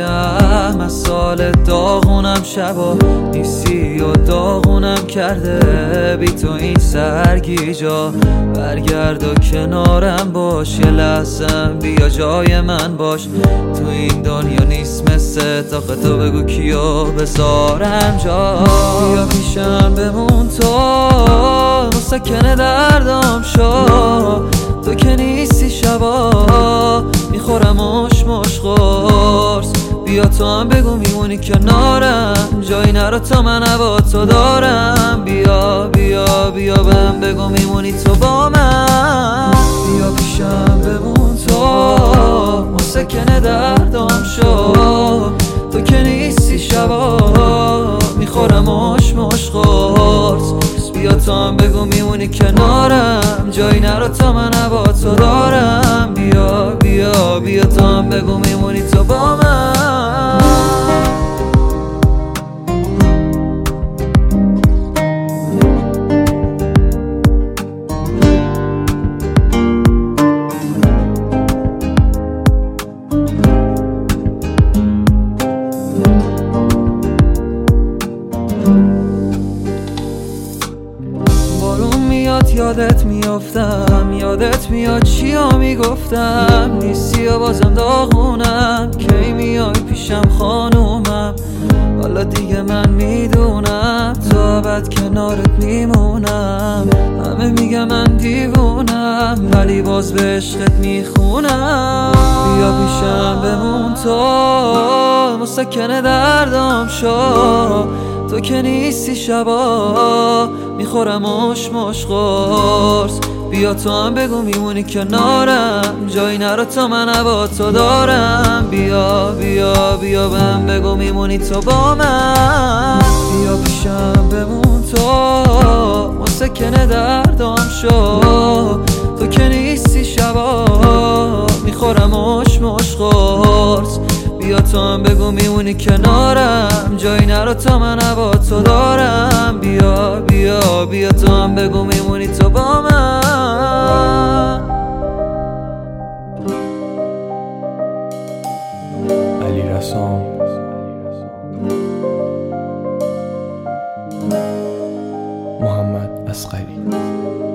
نگم از سال داغونم شبا نیستی و داغونم کرده بی تو این سرگیجا. برگرد و کنارم باش یه لحظم بیا جای من باش. تو این دنیا نیست مثل تا تو بگو کیو بذارم جا. بیا پیشم بمون تو مسکن دردم شو. تو که نیستی شبا میخورم مش قرص. بیا تو هم بگو میمونی کنارم جایی نرو تا من با تو دارم. بیا بیا بیا بهم بگو میمونی تو با من. بیا پیشم بمون تو مسکن دردم شو. تو که نیستی شبا میخورم مش قرص. بیا تو هم بگو میمونی کنارم جایی نرو تا من با تو دارم. بیا بیا بیا تو هم بگو میمونی تو با من. یادت میافتم یادت میاد چیا میگفتم نیستی و بازم داغونم. کی میای پیشم خانومم حالا دیگه من میدونم تا بعد کنارت میمونم. همه میگم من دیوونم ولی باز به عشقت میخونم. بیا پیشم بمون تو مسکن دردم شو. تو که نیستی شبا میخورم مش قرص. بیا تو هم بگو میمونی کنارم جایی نرو تا من با تو دارم. بیا بیا بیا بهم بگو میمونی تو با من. بیا پیشم بمون تو مسکن دردم شو. تو که نیستی شبا میخورم مش قرص. بیا تو هم بگو میمونی کنارم جایی نرو تا من با تو دارم. بیا بیا بیا تو هم بگو میمونی تو با من. علی رسام محمد اصغری.